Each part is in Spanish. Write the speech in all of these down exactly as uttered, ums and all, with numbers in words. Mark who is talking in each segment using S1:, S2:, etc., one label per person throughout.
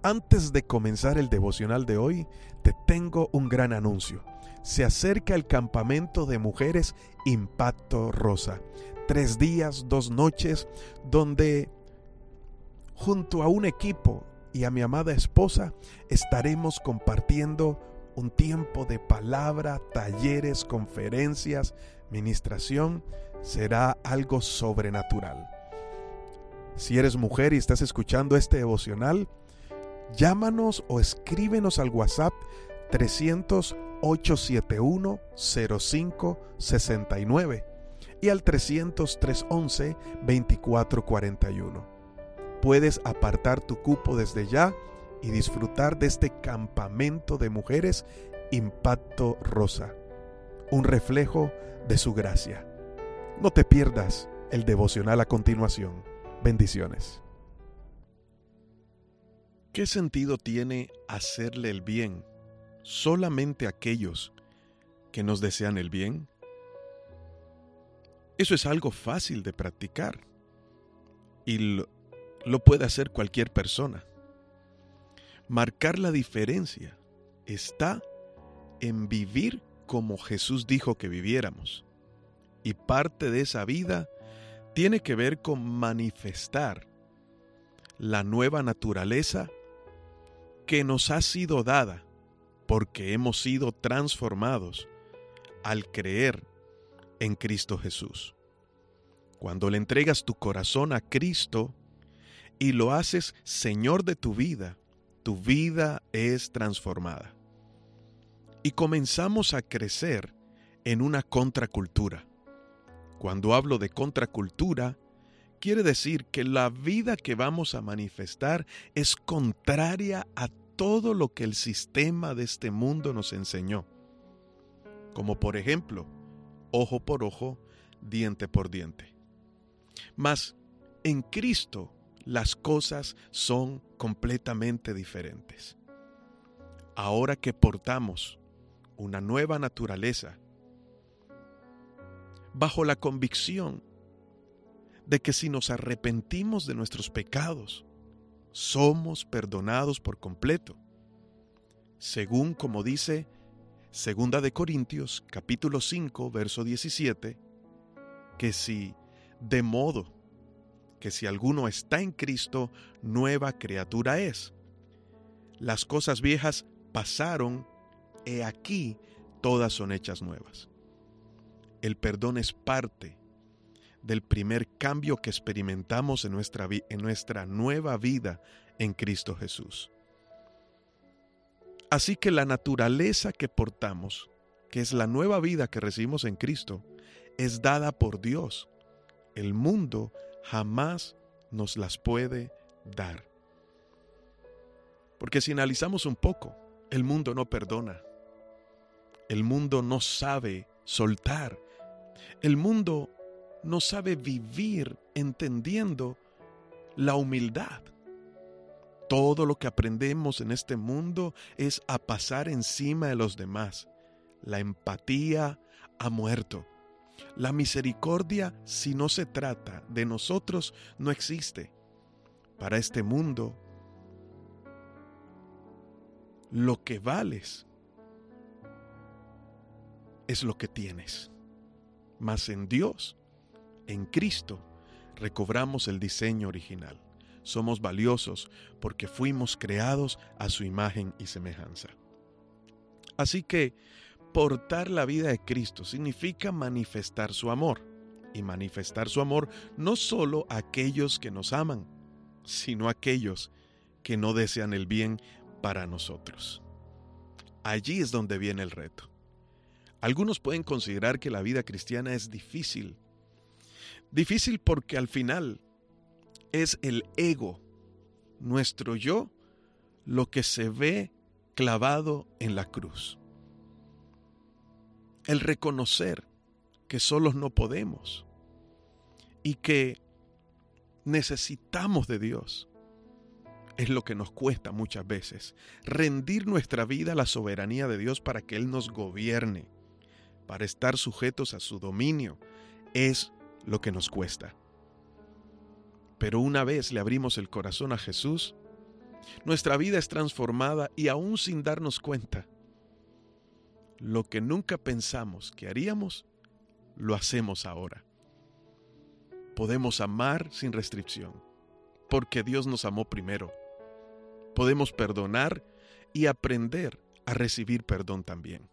S1: Antes de comenzar el devocional de hoy, te tengo un gran anuncio. Se acerca el campamento de mujeres Impacto Rosa. Tres días, dos noches, donde junto a un equipo y a mi amada esposa estaremos compartiendo un tiempo de palabra, talleres, conferencias, ministración. Será algo sobrenatural. Si eres mujer y estás escuchando este devocional, llámanos o escríbenos al WhatsApp trescientos, ochocientos setenta y uno, cero cinco sesenta y nueve y al trescientos, trescientos once, veinticuatro cuarenta y uno. Puedes apartar tu cupo desde ya y disfrutar de este campamento de mujeres Impacto Rosa, un reflejo de su gracia. No te pierdas el devocional a continuación. Bendiciones. ¿Qué sentido tiene hacerle el bien solamente a aquellos que nos desean el bien? Eso es algo fácil de practicar y lo, lo puede hacer cualquier persona. Marcar la diferencia está en vivir como Jesús dijo que viviéramos. Y parte de esa vida tiene que ver con manifestar la nueva naturaleza que nos ha sido dada porque hemos sido transformados al creer en Cristo Jesús. Cuando le entregas tu corazón a Cristo y lo haces Señor de tu vida, tu vida es transformada. Y comenzamos a crecer en una contracultura. Cuando hablo de contracultura, quiere decir que la vida que vamos a manifestar es contraria a todo lo que el sistema de este mundo nos enseñó. Como por ejemplo, ojo por ojo, diente por diente. Mas en Cristo las cosas son completamente diferentes. Ahora que portamos una nueva naturaleza, bajo la convicción de que si nos arrepentimos de nuestros pecados, somos perdonados por completo, según como dice Segunda de Corintios, capítulo cinco, verso diecisiete, que si de modo que si alguno está en Cristo, nueva criatura es. Las cosas viejas pasaron, he aquí, todas son hechas nuevas. El perdón es parte del primer cambio que experimentamos en nuestra, vi- en nuestra nueva vida en Cristo Jesús. Así que la naturaleza que portamos, que es la nueva vida que recibimos en Cristo, es dada por Dios. El mundo jamás nos las puede dar. Porque si analizamos un poco, el mundo no perdona. El mundo no sabe soltar. El mundo no sabe vivir entendiendo la humildad. Todo lo que aprendemos en este mundo es a pasar encima de los demás. La empatía ha muerto. La misericordia, si no se trata de nosotros, no existe. Para este mundo, lo que vales es lo que tienes. Mas en Dios, en Cristo, recobramos el diseño original. Somos valiosos porque fuimos creados a su imagen y semejanza. Así que portar la vida de Cristo significa manifestar su amor. Y manifestar su amor no solo a aquellos que nos aman, sino a aquellos que no desean el bien para nosotros. Allí es donde viene el reto. Algunos pueden considerar que la vida cristiana es difícil. Difícil porque al final es el ego, nuestro yo, lo que se ve clavado en la cruz. El reconocer que solos no podemos y que necesitamos de Dios es lo que nos cuesta muchas veces. Rendir nuestra vida a la soberanía de Dios para que Él nos gobierne, para estar sujetos a su dominio, es lo que nos cuesta. Pero una vez le abrimos el corazón a Jesús, Nuestra vida es transformada y aún sin darnos cuenta, lo que nunca pensamos que haríamos, lo hacemos ahora. Podemos amar sin restricción, porque Dios nos amó primero. Podemos perdonar y aprender a recibir perdón también.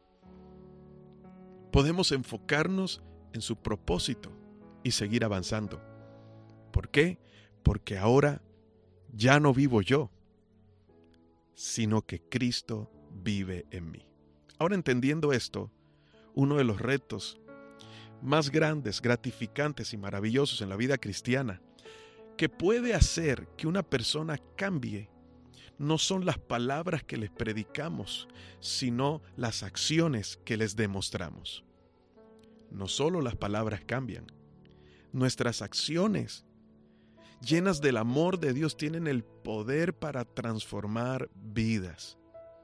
S1: Podemos enfocarnos en su propósito y seguir avanzando. ¿Por qué? Porque ahora ya no vivo yo, sino que Cristo vive en mí. Ahora, entendiendo esto, uno de los retos más grandes, gratificantes y maravillosos en la vida cristiana, que puede hacer que una persona cambie, no son las palabras que les predicamos, sino las acciones que les demostramos. No solo las palabras cambian, nuestras acciones, llenas del amor de Dios, tienen el poder para transformar vidas.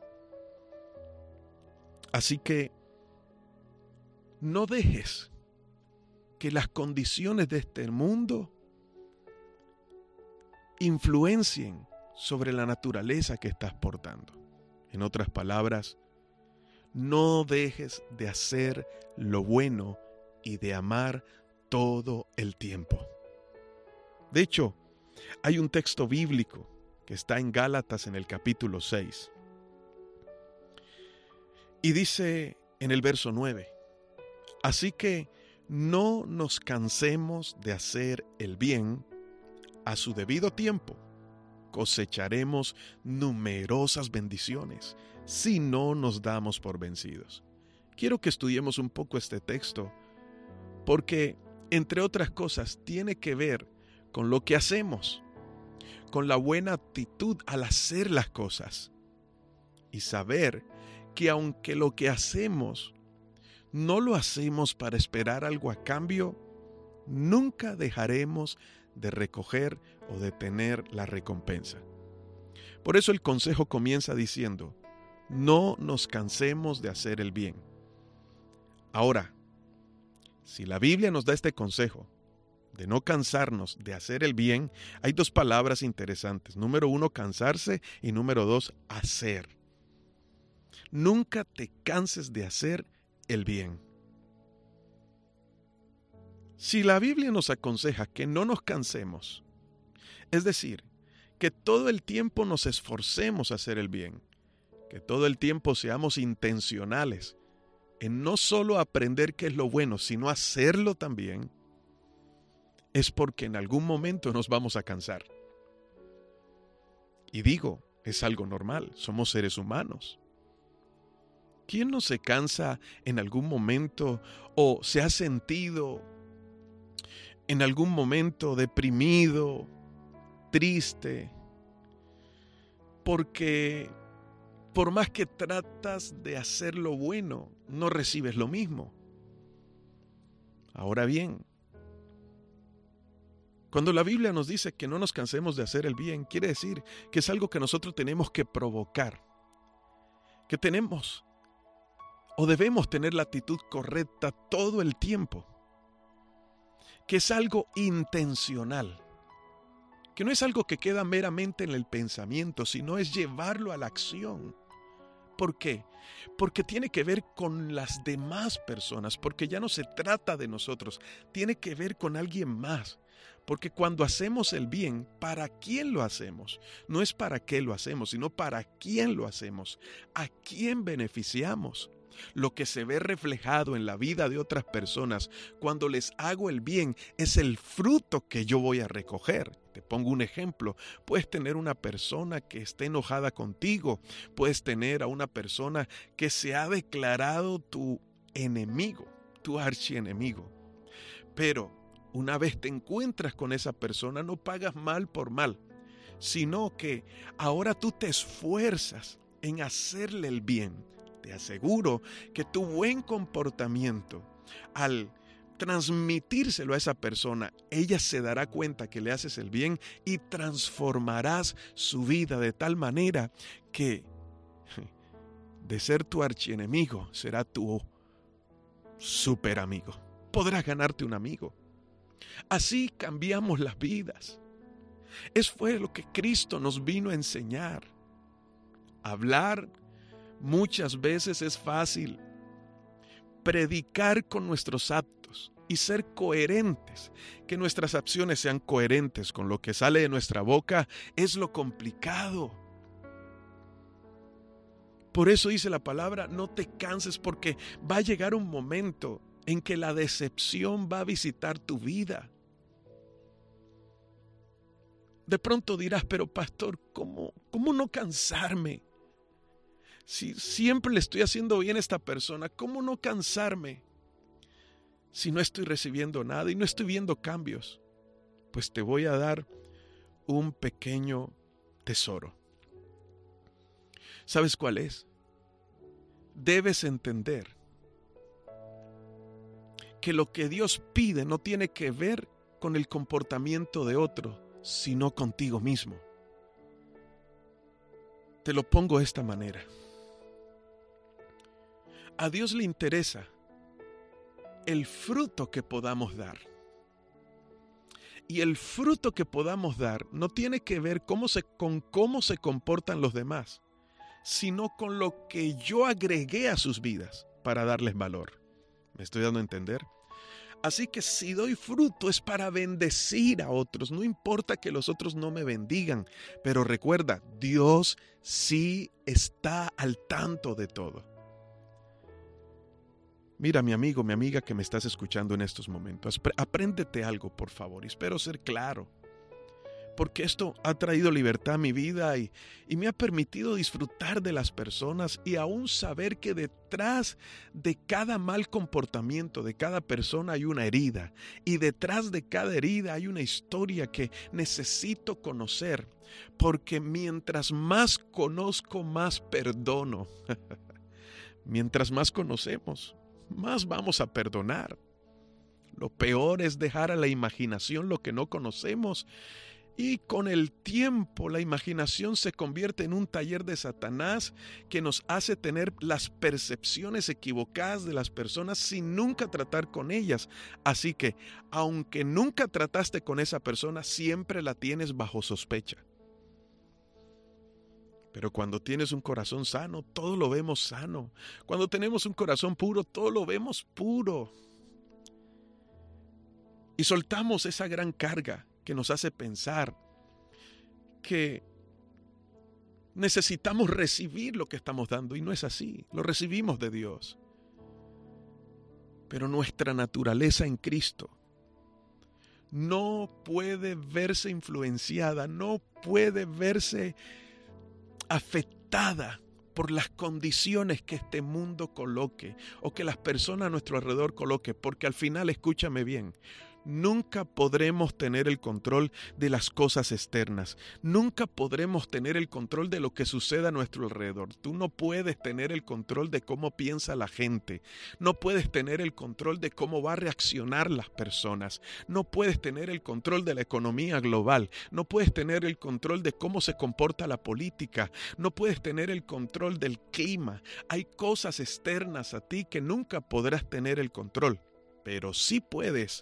S1: Así que no dejes que las condiciones de este mundo influencien sobre la naturaleza que estás portando. En otras palabras, no dejes de hacer lo bueno y de amar todo el tiempo. De hecho, hay un texto bíblico que está en Gálatas en el capítulo seis. Y dice en el verso nueve, así que no nos cansemos de hacer el bien, a su debido tiempo cosecharemos numerosas bendiciones si no nos damos por vencidos. Quiero que estudiemos un poco este texto porque, entre otras cosas, tiene que ver con lo que hacemos, con la buena actitud al hacer las cosas y saber que aunque lo que hacemos no lo hacemos para esperar algo a cambio, nunca dejaremos de recoger o de tener la recompensa. Por eso el consejo comienza diciendo, no nos cansemos de hacer el bien. Ahora, si la Biblia nos da este consejo de no cansarnos de hacer el bien, hay dos palabras interesantes. Número uno, cansarse, y número dos, hacer. Nunca te canses de hacer el bien. Si la Biblia nos aconseja que no nos cansemos, es decir, que todo el tiempo nos esforcemos a hacer el bien, que todo el tiempo seamos intencionales en no solo aprender qué es lo bueno, sino hacerlo también, es porque en algún momento nos vamos a cansar. Y digo, es algo normal, somos seres humanos. ¿Quién no se cansa en algún momento o se ha sentido en algún momento deprimido, triste? Porque por más que tratas de hacer lo bueno, no recibes lo mismo. Ahora bien, cuando la Biblia nos dice que no nos cansemos de hacer el bien, quiere decir que es algo que nosotros tenemos que provocar, que tenemos o debemos tener la actitud correcta todo el tiempo, que es algo intencional, que no es algo que queda meramente en el pensamiento, sino es llevarlo a la acción. ¿Por qué? Porque tiene que ver con las demás personas, porque ya no se trata de nosotros, tiene que ver con alguien más. Porque cuando hacemos el bien, ¿para quién lo hacemos? No es para qué lo hacemos, sino para quién lo hacemos, a quién beneficiamos. Lo que se ve reflejado en la vida de otras personas cuando les hago el bien es el fruto que yo voy a recoger. Te pongo un ejemplo. Puedes tener una persona que esté enojada contigo. Puedes tener a una persona que se ha declarado tu enemigo, tu archienemigo. Pero una vez te encuentras con esa persona, no pagas mal por mal, sino que ahora tú te esfuerzas en hacerle el bien. Te aseguro que tu buen comportamiento, al transmitírselo a esa persona, ella se dará cuenta que le haces el bien y transformarás su vida de tal manera que de ser tu archienemigo será tu super amigo. Podrás ganarte un amigo. Así cambiamos las vidas. Eso fue lo que Cristo nos vino a enseñar. Hablar muchas veces es fácil. Predicar con nuestros actos y ser coherentes, que nuestras acciones sean coherentes con lo que sale de nuestra boca, es lo complicado. Por eso dice la palabra, no te canses, porque va a llegar un momento en que la decepción va a visitar tu vida. De pronto dirás, pero pastor, ¿cómo, cómo no cansarme? Si siempre le estoy haciendo bien a esta persona, ¿cómo no cansarme? Si no estoy recibiendo nada y no estoy viendo cambios, pues te voy a dar un pequeño tesoro. ¿Sabes cuál es? Debes entender que lo que Dios pide no tiene que ver con el comportamiento de otro, sino contigo mismo. Te lo pongo de esta manera. A Dios le interesa el fruto que podamos dar. Y el fruto que podamos dar no tiene que ver cómo se, con cómo se comportan los demás, sino con lo que yo agregué a sus vidas para darles valor. ¿Me estoy dando a entender? Así que si doy fruto es para bendecir a otros. No importa que los otros no me bendigan, pero recuerda, Dios sí está al tanto de todo. Mira, mi amigo, mi amiga que me estás escuchando en estos momentos, apréndete algo, por favor, y espero ser claro, porque esto ha traído libertad a mi vida y, y me ha permitido disfrutar de las personas y aún saber que detrás de cada mal comportamiento de cada persona hay una herida, y detrás de cada herida hay una historia que necesito conocer, porque mientras más conozco, más perdono. Mientras más conocemos, más vamos a perdonar. Lo peor es dejar a la imaginación lo que no conocemos, y con el tiempo la imaginación se convierte en un taller de Satanás que nos hace tener las percepciones equivocadas de las personas sin nunca tratar con ellas. Así que, aunque nunca trataste con esa persona, siempre la tienes bajo sospecha. Pero cuando tienes un corazón sano, todo lo vemos sano. Cuando tenemos un corazón puro, todo lo vemos puro. Y soltamos esa gran carga que nos hace pensar que necesitamos recibir lo que estamos dando. Y no es así, lo recibimos de Dios. Pero nuestra naturaleza en Cristo no puede verse influenciada, no puede verse afectada por las condiciones que este mundo coloque o que las personas a nuestro alrededor coloque, porque al final, escúchame bien, nunca podremos tener el control de las cosas externas. Nunca podremos tener el control de lo que sucede a nuestro alrededor. Tú no puedes tener el control de cómo piensa la gente. No puedes tener el control de cómo va a reaccionar las personas. No puedes tener el control de la economía global. No puedes tener el control de cómo se comporta la política. No puedes tener el control del clima. Hay cosas externas a ti que nunca podrás tener el control, pero sí puedes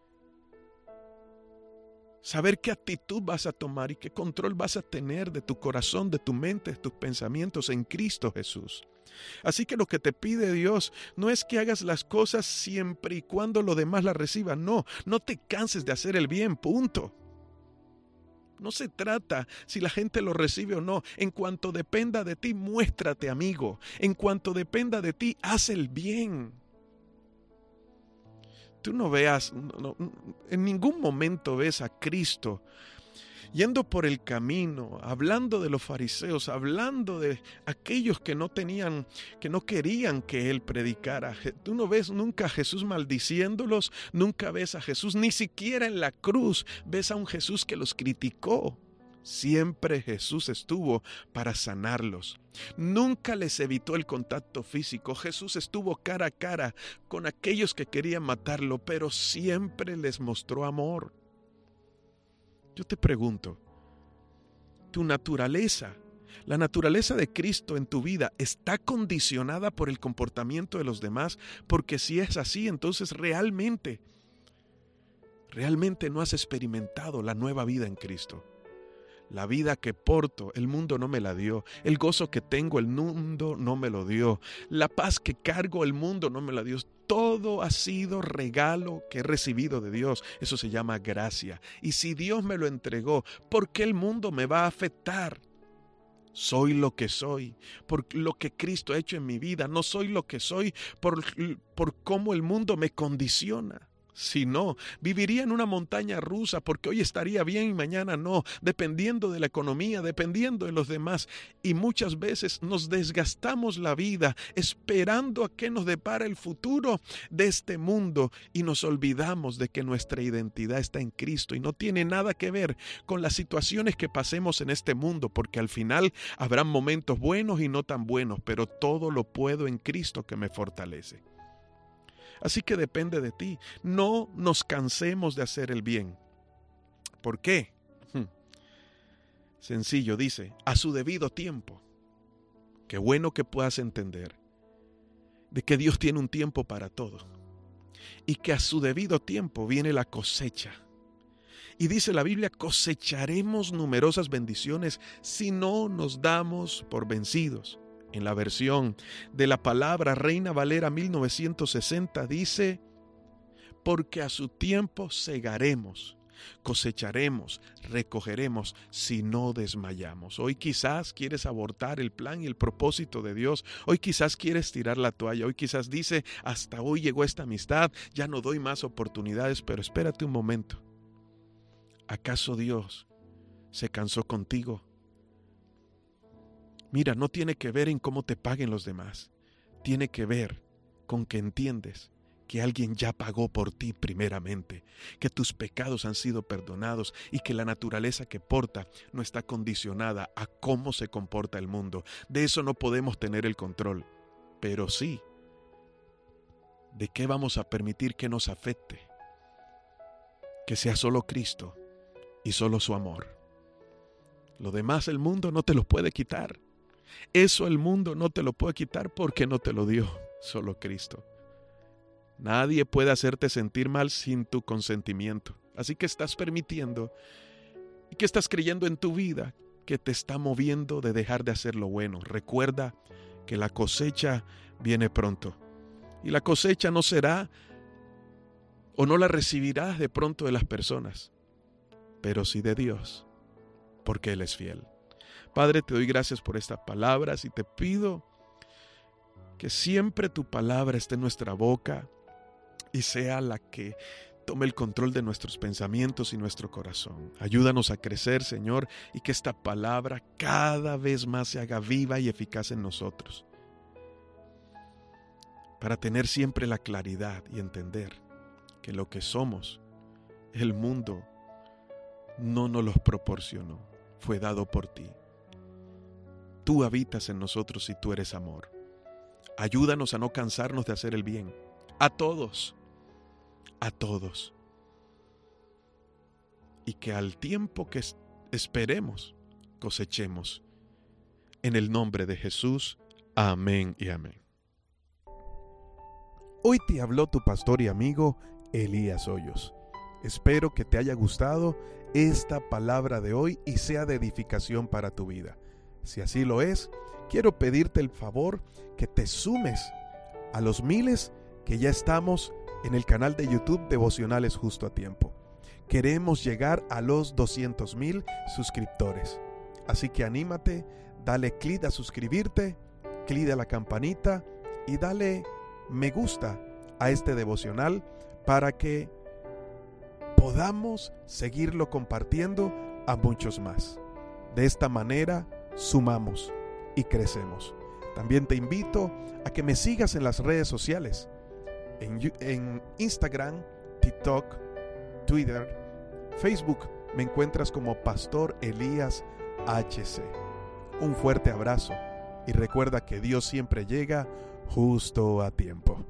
S1: saber qué actitud vas a tomar y qué control vas a tener de tu corazón, de tu mente, de tus pensamientos en Cristo Jesús. Así que lo que te pide Dios no es que hagas las cosas siempre y cuando lo demás las reciban. No, no te canses de hacer el bien, punto. No se trata si la gente lo recibe o no. En cuanto dependa de ti, muéstrate amigo. En cuanto dependa de ti, haz el bien. Tú no veas, no, en ningún momento ves a Cristo yendo por el camino, hablando de los fariseos, hablando de aquellos que no tenían, que no querían que Él predicara. Tú no ves nunca a Jesús maldiciéndolos, nunca ves a Jesús, ni siquiera en la cruz ves a un Jesús que los criticó. Siempre Jesús estuvo para sanarlos. Nunca les evitó el contacto físico. Jesús estuvo cara a cara con aquellos que querían matarlo, pero siempre les mostró amor. Yo te pregunto, ¿tu naturaleza, la naturaleza de Cristo en tu vida, está condicionada por el comportamiento de los demás? Porque si es así, entonces realmente realmente no has experimentado la nueva vida en Cristo. La vida que porto, el mundo no me la dio. El gozo que tengo, el mundo no me lo dio. La paz que cargo, el mundo no me la dio. Todo ha sido regalo que he recibido de Dios. Eso se llama gracia. Y si Dios me lo entregó, ¿por qué el mundo me va a afectar? Soy lo que soy por lo que Cristo ha hecho en mi vida. No soy lo que soy por, por cómo el mundo me condiciona. Si no, viviría en una montaña rusa porque hoy estaría bien y mañana no, dependiendo de la economía, dependiendo de los demás. Y muchas veces nos desgastamos la vida esperando a que nos depara el futuro de este mundo y nos olvidamos de que nuestra identidad está en Cristo y no tiene nada que ver con las situaciones que pasemos en este mundo, porque al final habrán momentos buenos y no tan buenos, pero todo lo puedo en Cristo que me fortalece. Así que depende de ti. No nos cansemos de hacer el bien. ¿Por qué? Hmm. Sencillo, dice, a su debido tiempo. Qué bueno que puedas entender de que Dios tiene un tiempo para todo. Y que a su debido tiempo viene la cosecha. Y dice la Biblia, cosecharemos numerosas bendiciones si no nos damos por vencidos. En la versión de la palabra Reina Valera mil novecientos sesenta dice, porque a su tiempo segaremos, cosecharemos, recogeremos si no desmayamos. Hoy quizás quieres abortar el plan y el propósito de Dios. Hoy quizás quieres tirar la toalla. Hoy quizás dice, hasta hoy llegó esta amistad, ya no doy más oportunidades, pero espérate un momento. ¿Acaso Dios se cansó contigo? Mira, no tiene que ver en cómo te paguen los demás. Tiene que ver con que entiendes que alguien ya pagó por ti primeramente, que tus pecados han sido perdonados y que la naturaleza que porta no está condicionada a cómo se comporta el mundo. De eso no podemos tener el control, pero sí, ¿de qué vamos a permitir que nos afecte? Que sea solo Cristo y solo su amor. Lo demás el mundo no te lo puede quitar. Eso el mundo no te lo puede quitar porque no te lo dio, solo Cristo. Nadie puede hacerte sentir mal sin tu consentimiento. Así que estás permitiendo y que estás creyendo en tu vida que te está moviendo de dejar de hacer lo bueno. Recuerda que la cosecha viene pronto. Y la cosecha no será o no la recibirás de pronto de las personas, pero sí de Dios, porque Él es fiel. Padre, te doy gracias por estas palabras y te pido que siempre tu palabra esté en nuestra boca y sea la que tome el control de nuestros pensamientos y nuestro corazón. Ayúdanos a crecer, Señor, y que esta palabra cada vez más se haga viva y eficaz en nosotros, para tener siempre la claridad y entender que lo que somos, el mundo no nos los proporcionó, fue dado por ti. Tú habitas en nosotros y tú eres amor. Ayúdanos a no cansarnos de hacer el bien. A todos, a todos. Y que al tiempo que esperemos, cosechemos. En el nombre de Jesús, amén y amén. Hoy te habló tu pastor y amigo Elías Hoyos. Espero que te haya gustado esta palabra de hoy y sea de edificación para tu vida. Si así lo es, quiero pedirte el favor que te sumes a los miles que ya estamos en el canal de YouTube Devocionales Justo a Tiempo. Queremos llegar a los doscientos mil suscriptores. Así que anímate, dale clic a suscribirte, clic a la campanita y dale me gusta a este devocional para que podamos seguirlo compartiendo a muchos más. De esta manera sumamos y crecemos. También te invito a que me sigas en las redes sociales, en, en Instagram, TikTok, Twitter, Facebook. Me encuentras como Pastor Elías H C. Un fuerte abrazo y recuerda que Dios siempre llega justo a tiempo.